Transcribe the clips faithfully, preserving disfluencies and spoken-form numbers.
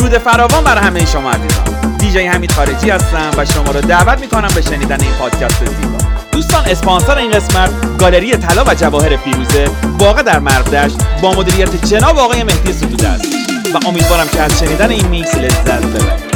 درود فراوان برای همه شما عزیزان. دیجی حمید خارجی هستم و شما رو دعوت میکنم به شنیدن این پادکست زیبا. دوستان، اسپانسر این قسمت گالری طلا و جواهر فیروزه واقع در مرغدشت با مدیریت جناب آقای مهدی ستوده است و امیدوارم که از شنیدن این میکس لذت ببرید.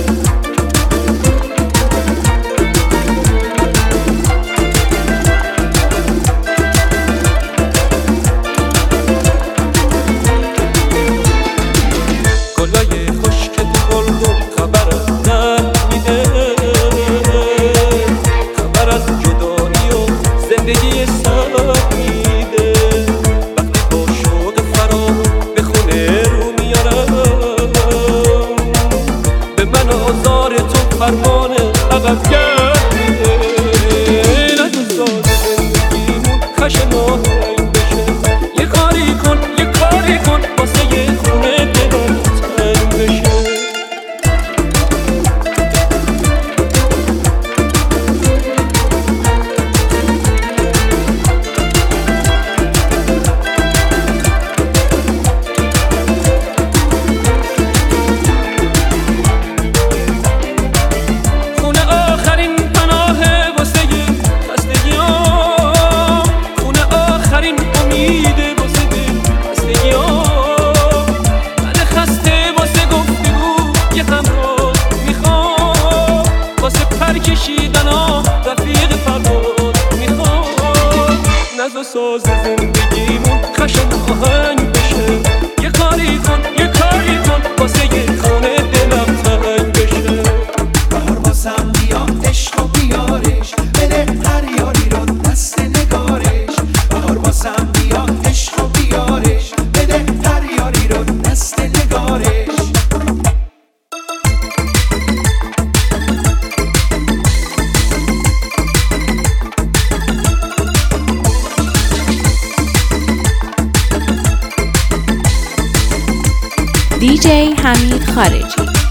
دیجی حمید خارجی.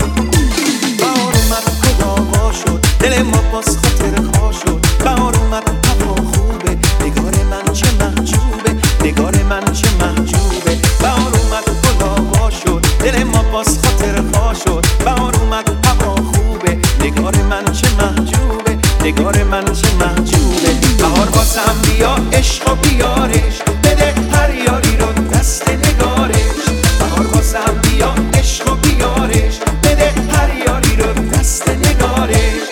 بهار اومد هوا شد، دل ما باز خاطر خوا شد. بهار اومد هوا خوبه، نگار من چه محجوبه، نگار من چه محجوبه. بهار اومد هوا شد، دل ما باز خاطر خوا شد. بهار اومد هوا خوبه، نگار من چه محجوبه، نگار من چه محجوبه. بهار واسم بیا عشق و بیارش، بده هر یاری رو دست نگارش. بهار واسم بیا عشق و بیارش، بده هر یاری رو دست نگارش.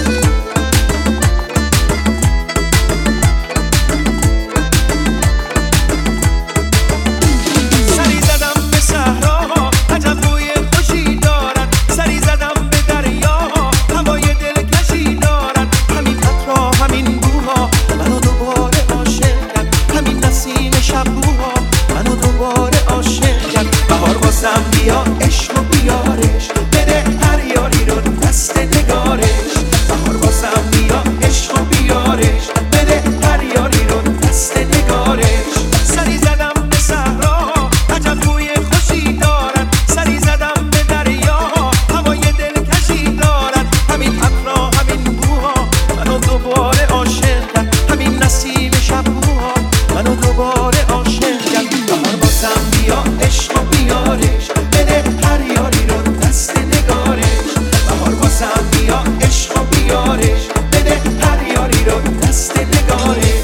سری زدم به صحراها، عجب بوی خوشی دارن. سری زدم به دریاها، هوای دلکشی دارن. همین عطرها، همین بوها منو دوباره عاشق کرد. همین نسیم شبوها منو دوباره عاشق کرد. بهار واسم بیا عشق و بیارش، بده هر یاری رو دست نگارش. بهار واسم بیا عشق و بیارش، بده هر یاری رو دست نگارش. سری زدم به صحراها، عجب بوی خوشی دارن. سری زدم به دریاها، هوای دلکشی دارن. همین عطرها، همین بوها منو دوباره عاشق کرد. همین نسیم شبوها منو دوباره عاشق کرد. بهار واسم بیا عشق و بیارش، بده هر یاری رو دست نگارش. بهار واسم بیا عشق و بیارش، بده هر یاری رو دست نگارش.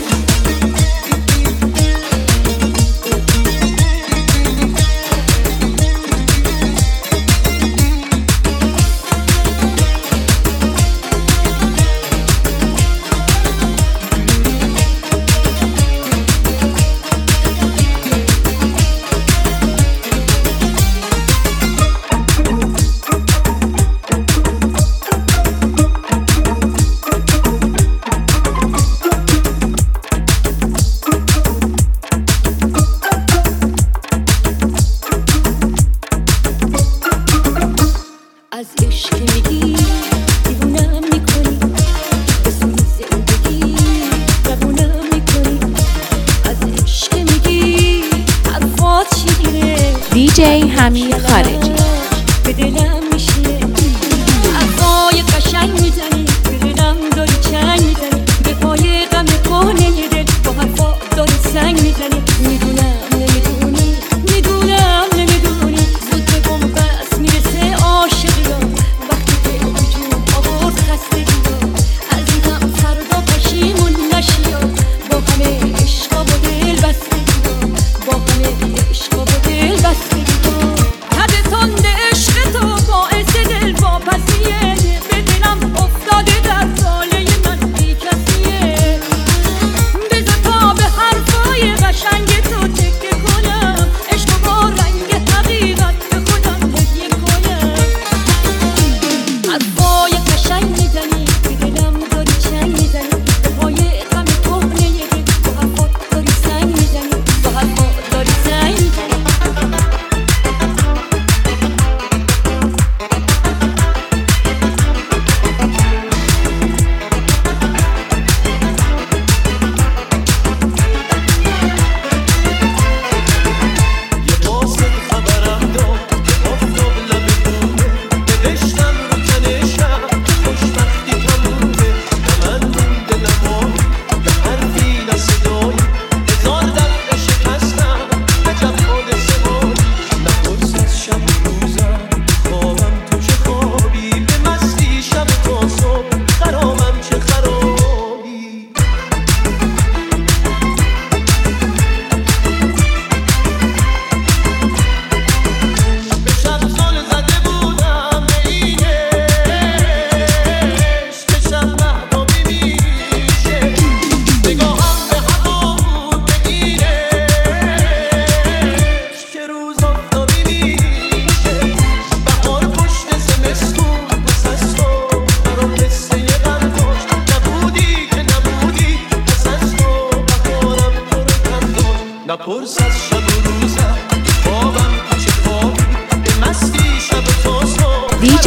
از عشق میگی دیوونم میکنی، به سوی زندگی روونم میکنی. از عشق میگی حرفات شیرینه، دیجی حمید خارجی. به دلم میشینه. حرفای قشنگ میزنی، به دلم داری چنگ میزنی. به پای غم کهنه دل با حرفات داری سنگ میزنی. میدونم نمیدونی، میدونم نمیدونی، زود به بنبست میرسه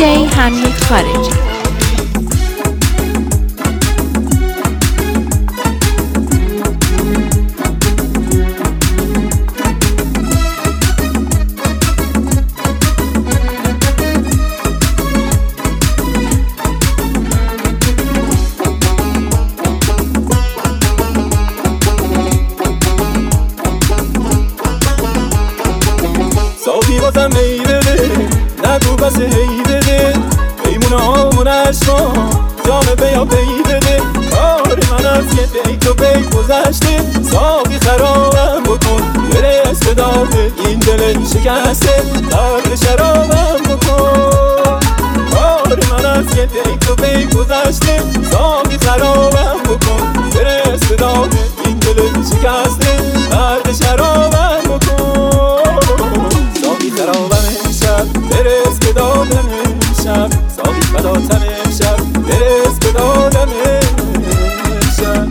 دیجی حمید خارجی. صافی بازم هی بده نگو بس هی بده پیمونه هامون عشقا جام بیا پی بده کار من از یه بیت و بیت گذشته صافی خرابم بکن برس به داده این دل شکسته درد شرابم بکن کار من از یه بیت و بیت گذشته صافی خرابم بکن برس به داده این دل شکسته درد شرابم بکن صافی خرابم امشب برس به دادم امشب صافی فداتم امشب برس به دادم امشب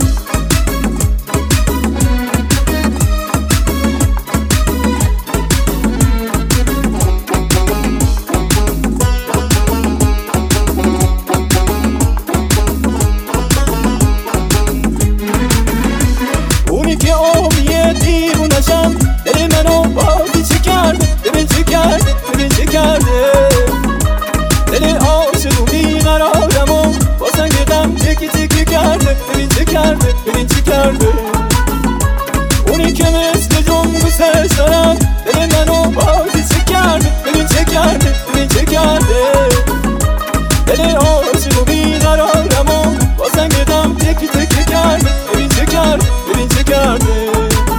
اونی که آبیه دیوونشم دل منو بازی چه کرده ببین چه کرده ببین چه کرده دل عاشق و بیقرارم و با سنگ غم تکی تکی کرده ببین چه کرده ببین چه کرده اونی که مثل جون دوستش دارم دل منو بازی چه کرده ببین چه کرده ببین چه کرده دل عاشق و بیقرارم و با سنگ غم تکی تکی کرده ببین چه کرده ببین چه کرده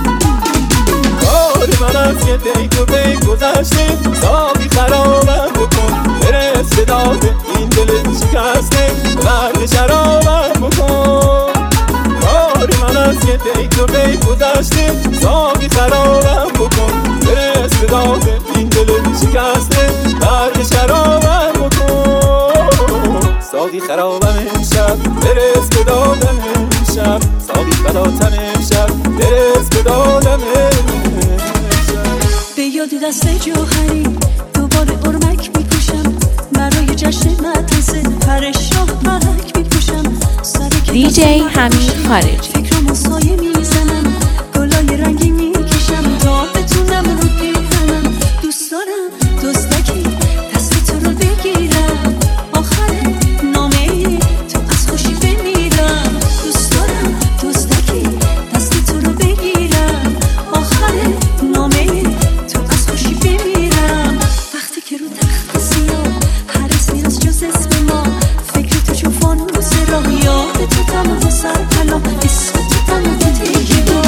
کار من از یه دیت و بیت گذشته صافی خرابم بکن برس به داده این دل شکسته مرد شرابم بکن کار من از یه دیت و بیت گذشته صافی خرابم بکن برس به داده این دل شکسته مرد شرابم بکن صافی خرابم امشب برس به دادم امشب صافی فداتم امشب برس به دادم به یاد دست جوهری دوباره ارمک میپوشم برای جشن مدرسه پر شاهک میپوشم دیجی حمید خارجی. فکرامو سایه میزنم گلای رنگی میکشم تا بتونم رو پیهنم دوست دارم دزدکی دست تو رو بگیرم آخر نامه تو از خوشی بمیرم دوست دارم دزدکی دست تو رو بگیرم آخر نامه تو از خوشی بمیرم وقتی که رو تخت سیاه هر اسمی از جز اسم ما فکر تو چون فانوس راه یاد تو تمام سر پلا اسم تو تمام تیگی با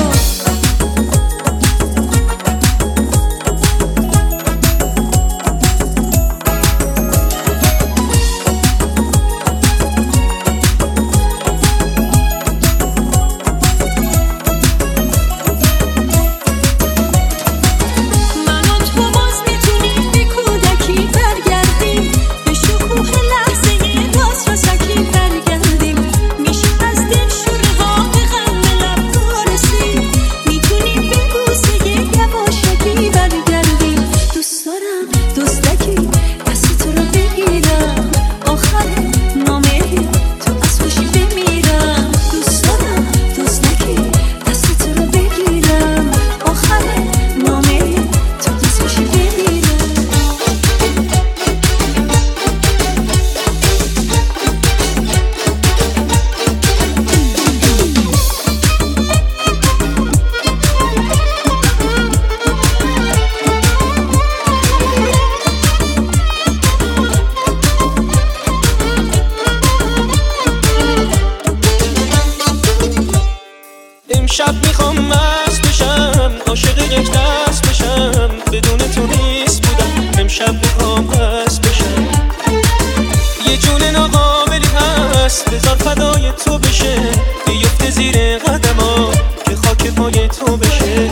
امشب میخوام مست بشم عاشق یک دست بشم بدون تو نیست بودم امشب میخوام مست بشم یه جون ناقابلی هست بذار فدای تو بشه بیفته زیر قدما که خاک پای تو بشه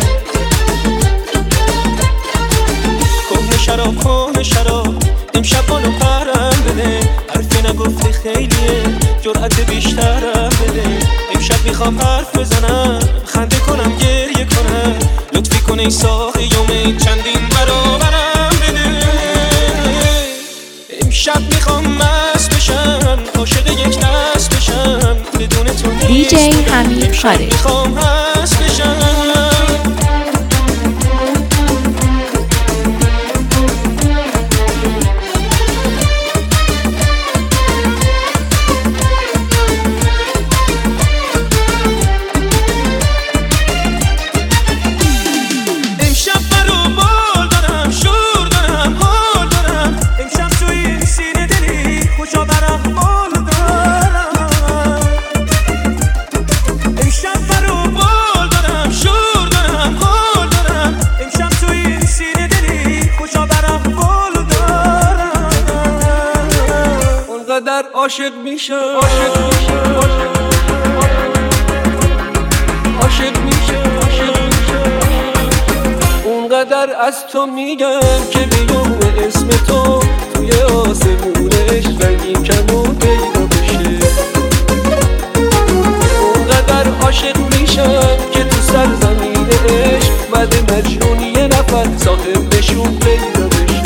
کهنه شراب کهنه شراب امشب بالو پرم بده حرفی نگفته خیلیه جرأت بیشترم بده امشب میخوام حرف بزنم خنده کنم گریه کنم لطفی کن ای ساقی یوم چندین برابرم بده امشب میخوام دیجی حمید خارجی. میخوام هست بشم در عاشق میشم عاشق میشم عاشق میشم عاشق میشم اونقدر از تو میگم که بیام اسم تو توی آسمونش رنگین کمون پیدا بشه اونقدر عاشق میشم که تو سرزمین عشق مد مجنون یه نفر صاحب نشون پیدا بشه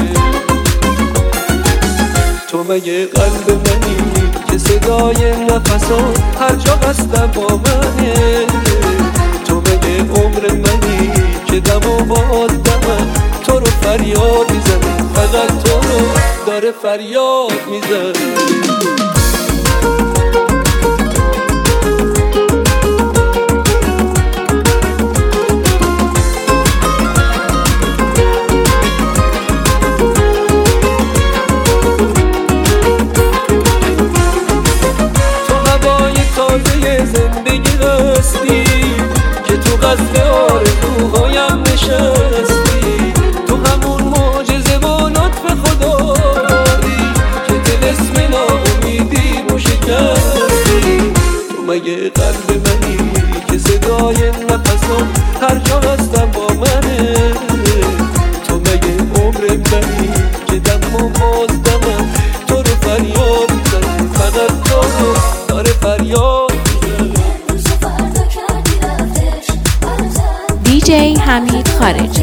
تو مگه قلب منی که صدای نفسات هر جا هستم با منه تو مگه عمر منی که دم و باد دمم تو رو فریاد میزنه فقط تو رو داره فریاد میزنه که تو قصد آرزوهایم نشستی تو همون معجزه و لطف خدایی که دل اسم ناامیدی رو شکستی تو مگه قلب منی که صدای نفسم هر جا هستم با منه تو مگه عمر منی که دم و باز دمم تو رو فریاد میزنه فقط تو رو داره فریاد دیجی حمید خارجی.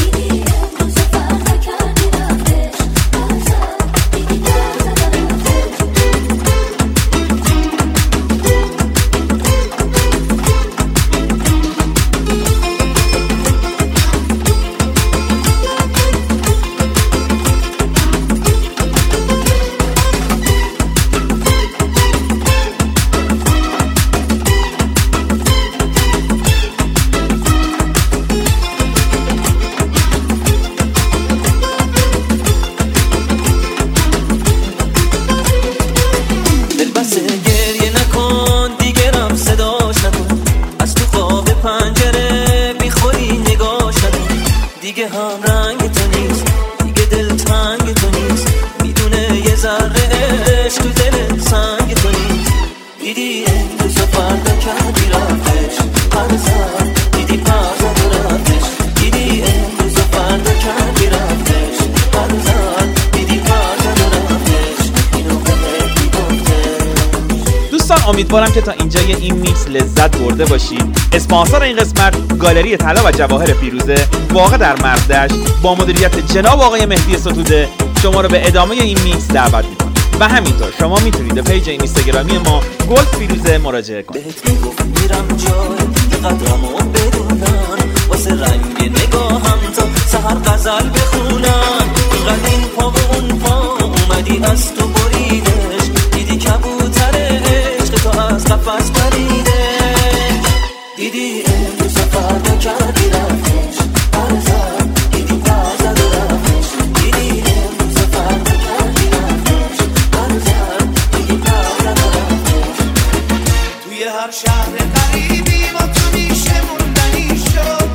دیگه هم رنگ تو نیست دیگه دل تنگ تو نیست میدونه یه ذره عشق تو دل سنگ تو نیست دیدی امروز و فردا کردی رفتش هر سر دیدی پرزد و رفتش دیدی امروز و فردا کردی رفتش هر سر دیدی پرزد و رفتش اینو بهت گفتم. دوستان امیدوارم که تا اینجای این میکس لذت برده باشید. اسپانسر این قسمت گالری طلا و جواهر پیروزه واقع در مرزدشت با مدیریت جناب آقای مهدی ستوده شما رو به ادامه این میکس دعوت می‌کنم و همینطور شما میتونید به پیج اینستاگرامی ما گلد پیروزه مراجعه کنید. بهت میگفت میرم جای قدرمو بدونم واسه رنگ نگاهم تا سحر غزل بخونم اینقدر این پا و اون پا اومدی از تو بریدش دیدی کبوتر عشق تو از قفس پریده دیدی امروز فردا کردی رفتش برزد دیدی برزد و رفتش دیدی امروز فردا کردی رفتش برزد دیدی برزد و رفتش توی هر شهر قریبی با تو میشه موندنی شد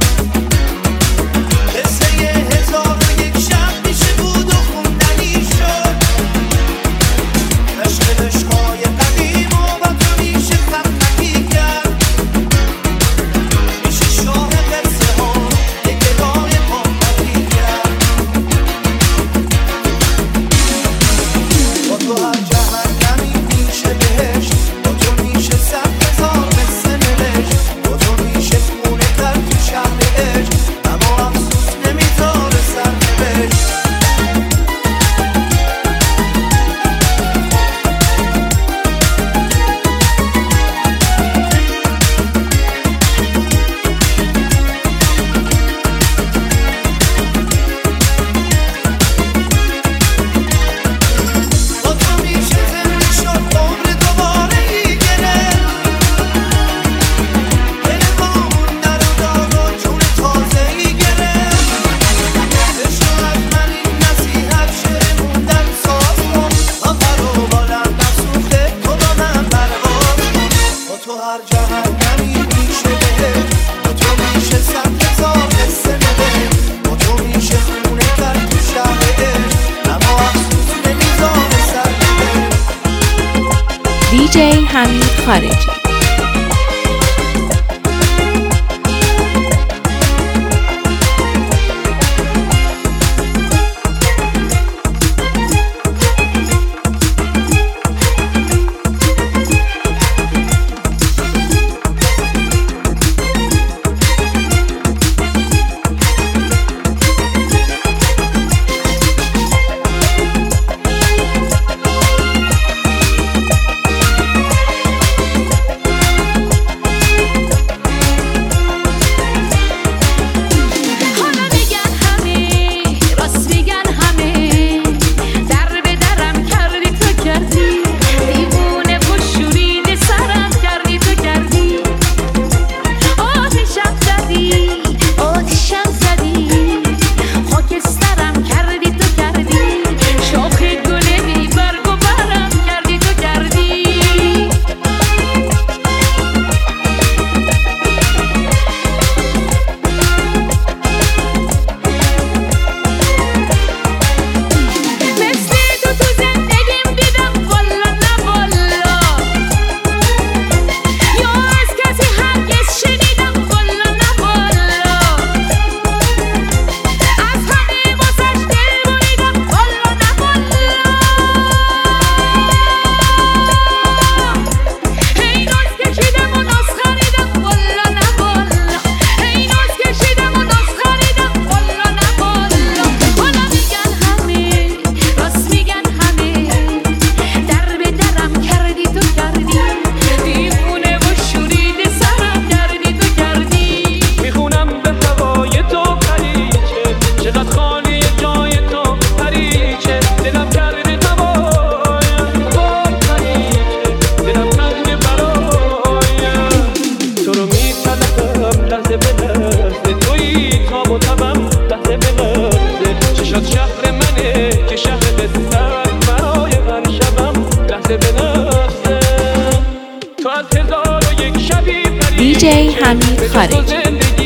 قصه یه هزار و یک شب میشه بود و خوندنی شد عشق عشقای قدیم و با تو میشه خفنگی کرد میشه شاه قصه دیجی حمید خارجی. دیجی حمید خارجی.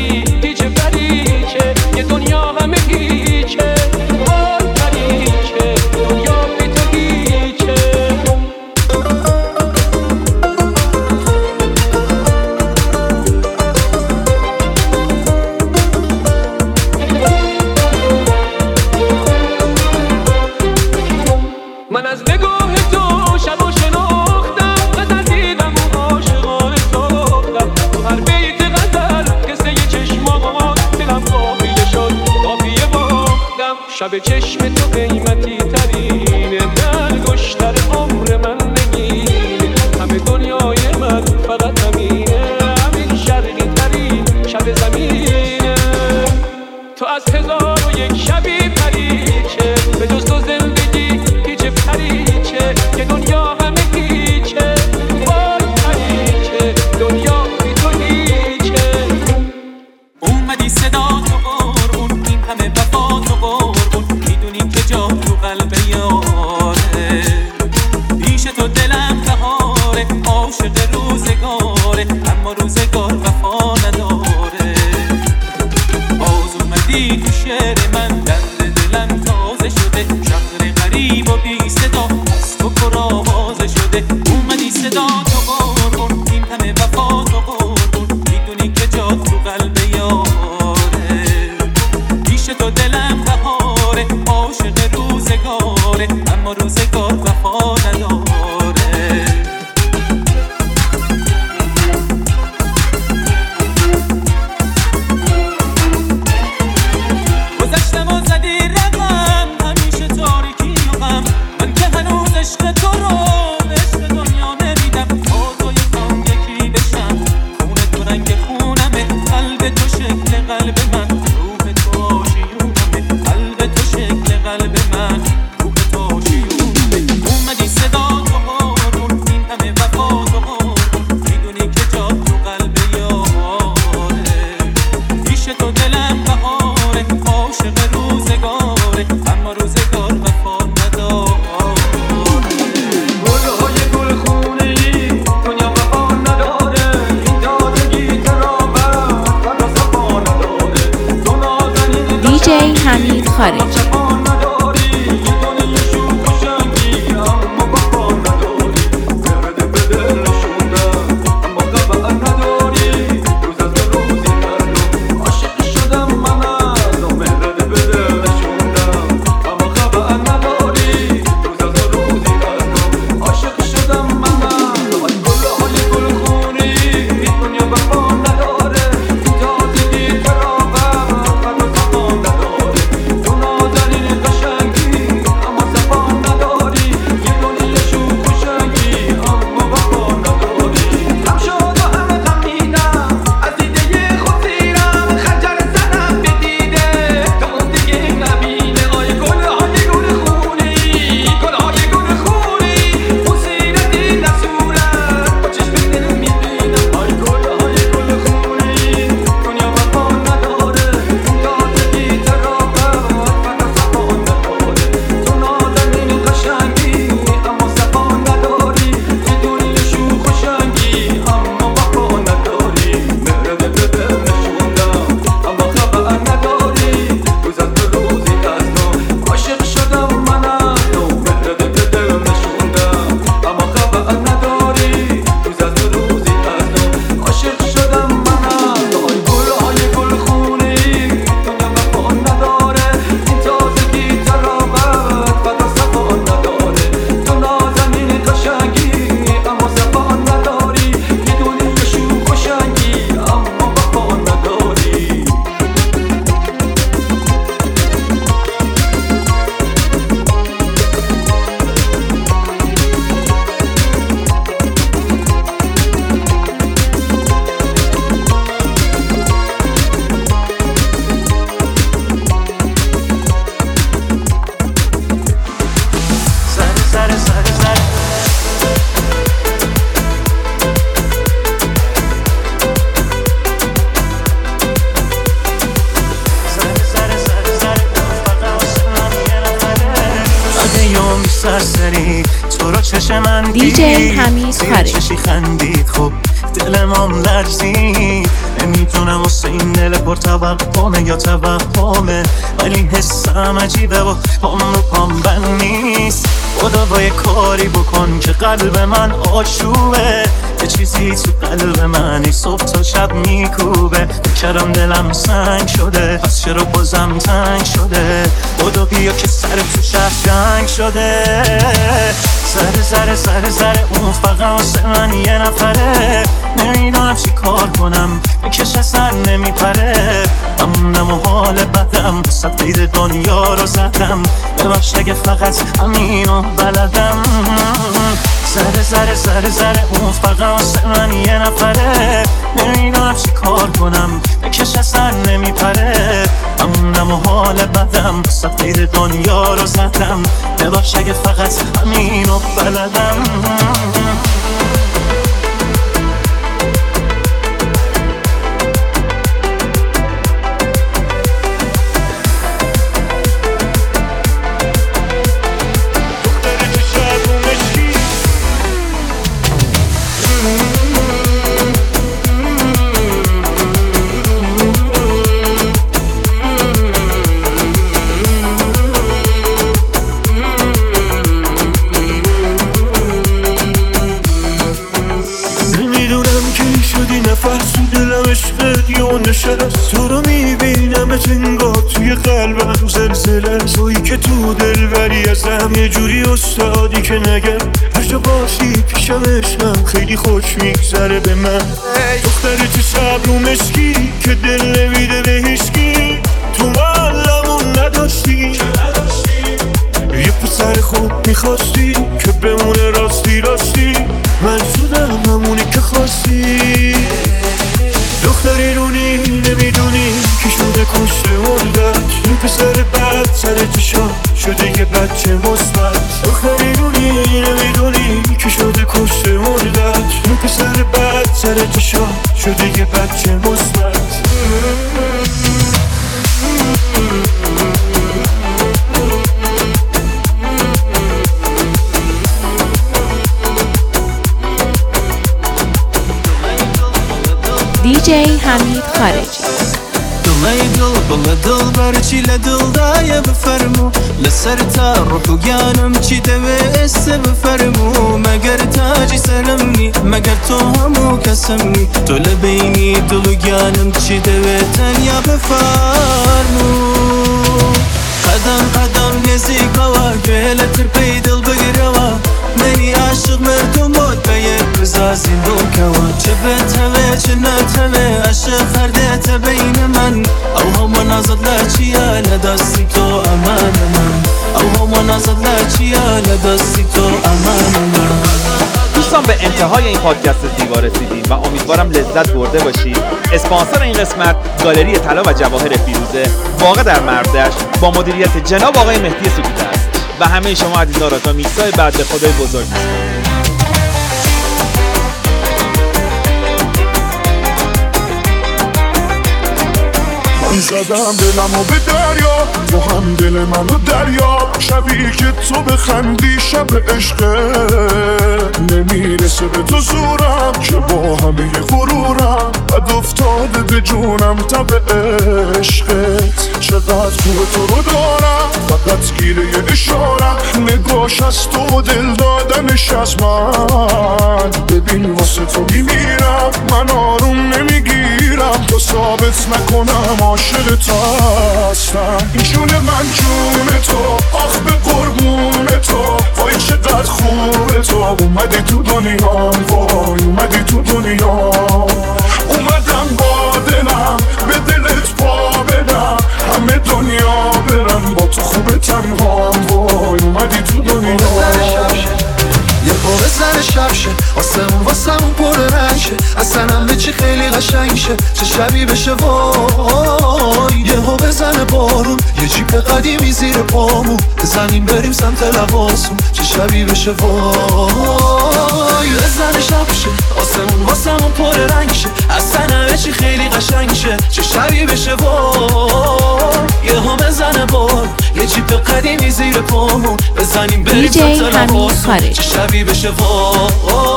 شب چشم تو قیمتی ترینه، برگشتر عمر من نگینه، همه دنیای من فقط همینه، همین شرقی ترین شب زمینه. تو از هزار و یک شبی پریچه، به جز تو زندگی هیچ پریچه، که دنیا همه هیچه، وای پریچه، دنیا بی تو هیچه. اومدی صدا تو قربون، این همه وفا تو قربون، میدونیم که جا تو قلب یاره، پیش تو دلم بهاره، عاشق روزگاره، اما روزگار وفا نداره. باز اومدی تو شعر من، درد دلم تازه شده، شهر غریب و بی صدا از تو پر آوازه شده. اومدی صدا تو قربون، این همه وفا تو قربون، میدونی که جا تو قلب یاره، پیش تو دلم بهاره، عاشق روزگاره، اما روزگار وفا نداره. گذشتم و زدی رقم، همیشه تاریکی و غم، من که هنوز عشق تو رو به عشق دنیا نمیدم. با تو یکم یکی بشم، خون تو رنگ خونمه، قلب تو شکل قلب من، روح تو آشیونمه، قلب تو شکل قلب من، روح تو آشیونمه. اومدی صدا تو قربون، این همه وفا تو قربون، میدونی که جا تو قلب یاره، پیش تو دلم بهاره، عاشق روزگاره، اما روزگار وفا نداره. گلهای گلخونه‌ای دنیا وفا نداره، این تازگی ترابت فقط صفا نداره. تو نازنین دیجی حمید خارجی. صفا نداری، یه دنیا شوخ و شنگی، اما وفا نداری. بده بده سرسری تو رو چشم من دیجی حمید زیر خارجی. چشی خندید خب دلمم لرزید نمیتونم واسه این دل پر توقمه یا توهمه ولی حسم عجیبه و پام رو پام بند نیست خدا با یه کاری بکن که قلب من آشوبه یه چیزی تو قلب من ای صبح تا شب میکوبه بکرم دلم سنگ شده پس چرا بازم تنگ شده خدا بیا که سر تو شهر جنگ شده سر سر سر سر اون فقط واسه من یه نفره نمیدونم چی کار کنم بکش اصلا نمیپره امونم و حال بدم سفید دنیا رو زدم ببخش اگه فقط همینو بلدم سر سر سر سر اون فقط واسه من یه نفره نمیدونم چی کار کنم بکش اصلا نمیپره امونم و حال بدم سفید دنیا رو زدم ببخش اگه فقط همینو بلدم تو رو میبینم انگار توی قلبم زلزله تویی که تو دلبری ازم یه جوری استادی که نگم هر جا باشی پیشم عشقم خیلی خوش میگذره به من دختر تو صبر و مسکی که دل نمیده به هیچکی تو معلمون نداشتی یه پسر خوب میخواستی که بمونه راستی راستی من شدم همونی که خواستی دختر ایرونی نمیدونی که شده کشته مردت این پسر بد سر چشا شده یه بچه مثبت دختر ایرونی نمیدونی که شده کشته مردت این پسر بد سر چشا شده یه بچه مثبت دیجی حمید خارجی دڵی دڵ بڵە دڵ بەرچی لە دڵدایە بفەرموو لەسەر تا ڕوح و گیانم چی دەوێ ئێستا بفەرموو مەگەر تاجی سەرمنی مەگەر تۆ هەموو کەسمنی تۆ لە بینی دڵ و گیانم چی دەوێت تەنیا بفەرموو قەدەم قەدەم نێزیکەوە گوێ لە ترپەی دڵ بگرەوە منی عاشق مردم بود به یک بزازی بوکەوە چه بێت هەوێ چ نەتەوێ عاشق هەردێتە بین من ئەو هەموو نازت لە چیە لە دەستی تۆ ئەمانە من ئەو هەموو نازت لە چیە لە دەستی تۆ ئەمانە من دوستان به انتهای این پادکست زیبا رسیدیم و امیدوارم لذت برده باشید. اسپانسر این قسمت گالری طلا و جواهر فیروزه واقع در مرودشت با مدیریت جناب آقای مهدی سکوته است و همه شما عزیزان را تا میکسای بعد به خدای بزرگ می‌سپارم. زدم دلمو به دریا تو هم دل منو دریا شبی که تو بخندی شب عشقه نمیرسه به تو زورم که با همه غرورم بد افتاده به جونم تب عشقت چقدر خوب تو رو دارم فقط گیره یه اشارم نگاش از تو دل دادنش از من ببین واسه تو میمیرم من آروم نمیگیرم تو ثابت نکنم عاشق تو هستم این جون من جون تو آخ به قربون تو وای چقدر خوبه تو اومدی تو دنیا وای اومدی تو دنیا اومدم با دلم به دلت پا بدم همه دنیا برم با تو خوبه تنها وای اومدی تو دنیا یه پا بزن شبشه آسمون واسمون پر رنگ شه اصلا همه چی خیلی قشنگ شه چه شبی بشه وای یه ها بزنه بارون یه جیپ قدیمی زیر پامون بزنیم بریم سمت لباسون چه شبیه بشه وای بزن شب شه آسمون واسمون پر رنگ شه اصلا همه چی خیلی قشنگ شه چه شبیه بشه وای یه ها بزنه بار یه جیب قدیمی زیر پامون بزنیم بریم دیجی سطل حمید آسمون خارجی. چه شبیه بشه وای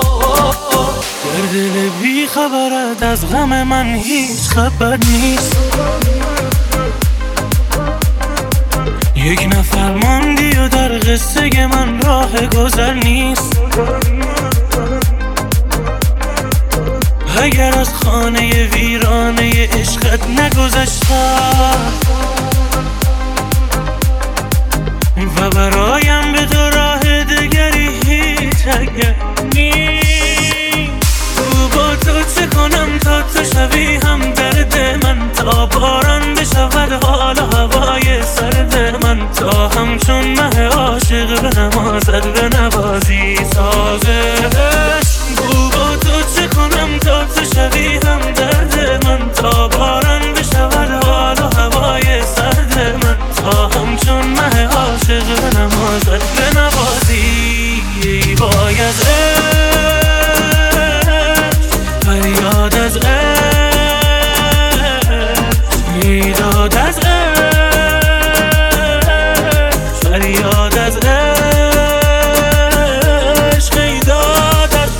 در دل بی خبرت از غم من هیچ خبر نیست یک نفر ماندی و در قصه من راه گذر نیست اگر از خانه ویرانه عشقت نگذشتم و برایم به تو راه دگری هیچ اگر نیست تو با تو چه کنم تا تو شوی هم درد من تا باران بشود حال و هوای سرد من تا همچون مه عاشق به نمازت به نوازی سازش تو با تو چه کنم تا تو شوی هم درد من تا باران بشود حال و هوای سرد من تا همچون مه عاشق به نمازت به نوازی وای از فریاد از عشق میداد از عشق فریاد از عشق میداد از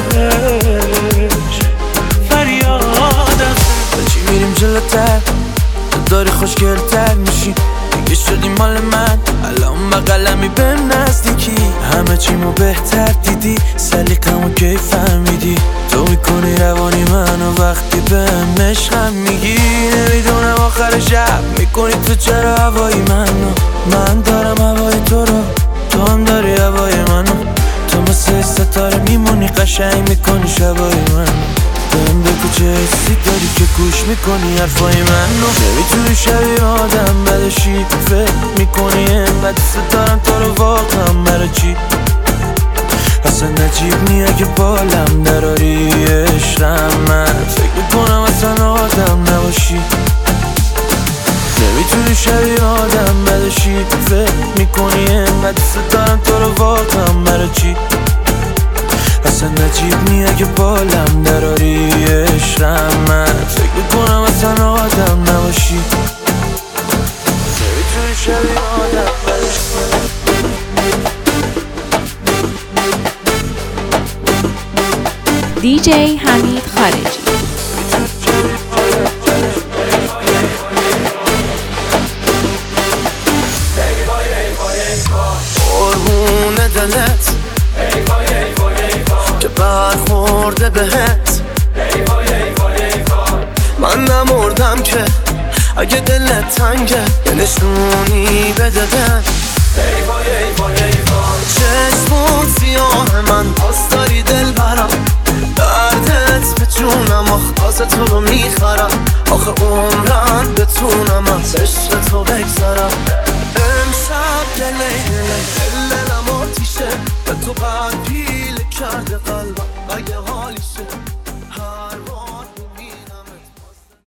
عشق فریاد از عشق چی میریم جلوتر داری خوشگلتر میشی دیگه شدی مال من الان بقلمی به نزدیکی همه چیمو بهتر دیدی سلیقمو کی فهمیدی تو میکنی روانی منو وقتی بهم عشقم میگی نمیدونم آخر شب میکنی تو چرا هوای منو من دارم هوای تو رو تو هم داری هوای منو تو مثل ستاره میمونی قشنگ میکنی شبای منو بهم بگو چه حسی داری که گوش میکنی حرفای منو نمیتونی شبیه آدم بدشی فکر میکنی اینقدر ستارم تو رو واقعا برای چی اصلا نجیب نیه که بالم دراری عشقم من فکر میکنم اصلا آدم نباشی نمیتونی شبیه آدم بدشی فکر میکنی اینقدر ستارم تو رو واقعا برای چی اصلا نجیب نیه که بالم دراری عشقم من فکر میکنم اصلا آدم نباشی نمیتونی شبیه آدم بدشی دیجی حمید خارجی. قربون دلت که برخورده بهت من نمردم که اگه دلت تنگه یه نشونی بده بهم چشمون سیاه من باز داری دل برم دردت به جونم آخ تازه تو رو میخرم آخه عمرم بتونم از عشق تو بگذرم امشب دلی دلم آتیشه به تو قد پیل کرده قلبم اگه حالیشه